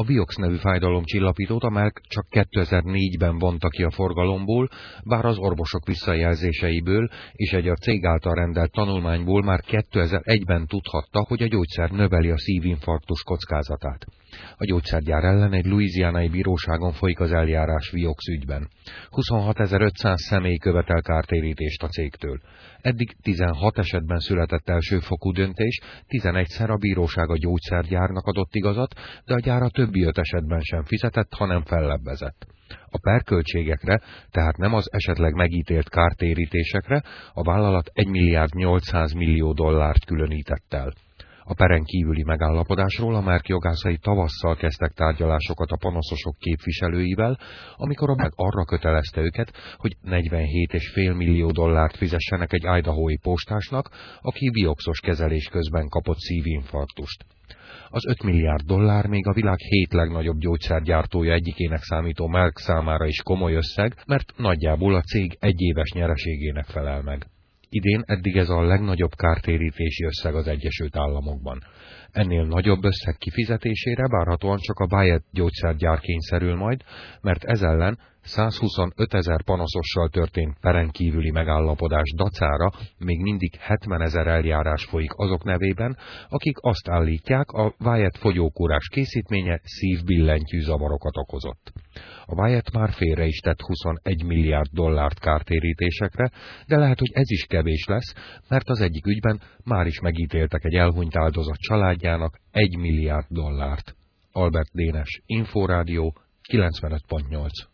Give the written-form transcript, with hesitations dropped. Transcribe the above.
A Vioxx nevű fájdalomcsillapítót a Merck csak 2004-ben vonta ki a forgalomból, bár az orvosok visszajelzéseiből és egy a cég által rendelt tanulmányból már 2001-ben tudhatta, hogy a gyógyszer növeli a szívinfarktus kockázatát. A gyógyszergyár ellen egy louisianai bíróságon folyik az eljárás Vioxx ügyben. 26.500 személy követel kártérítést a cégtől. Eddig 16 esetben született elsőfokú döntés, 11-szer a bíróság a gyógyszergyárnak adott igazat, de a gyár a többi 5 esetben sem fizetett, hanem fellebbezett. A perköltségekre, tehát nem az esetleg megítélt kártérítésekre a vállalat 1.800.000.000 $ különített el. A peren kívüli megállapodásról a Merck jogászai tavasszal kezdtek tárgyalásokat a panaszosok képviselőivel, amikor a Merck arra kötelezte őket, hogy 47,5 millió dollárt fizessenek egy idahói postásnak, aki Vioxxos kezelés közben kapott szívinfarktust. Az 5 milliárd dollár még a világ 7 legnagyobb gyógyszergyártója egyikének számító Merck számára is komoly összeg, mert nagyjából a cég egyéves nyereségének felel meg. Idén eddig ez a legnagyobb kártérítési összeg az Egyesült Államokban. Ennél nagyobb összeg kifizetésére várhatóan csak a Wyeth gyógyszergyár kényszerül majd, mert ez ellen 125.000 panaszossal történt peren kívüli megállapodás dacára még mindig 70.000 eljárás folyik azok nevében, akik azt állítják, a Wyeth fogyókúrás készítménye szívbillentyű zavarokat okozott. A Wyeth már félre is tett 21 milliárd dollárt kártérítésekre, de lehet, hogy ez is kevés lesz, mert az egyik ügyben már is megítéltek egy elhunyt áldozat családjának 1 milliárd dollárt. Albert Dénes, Inforádió 95.8.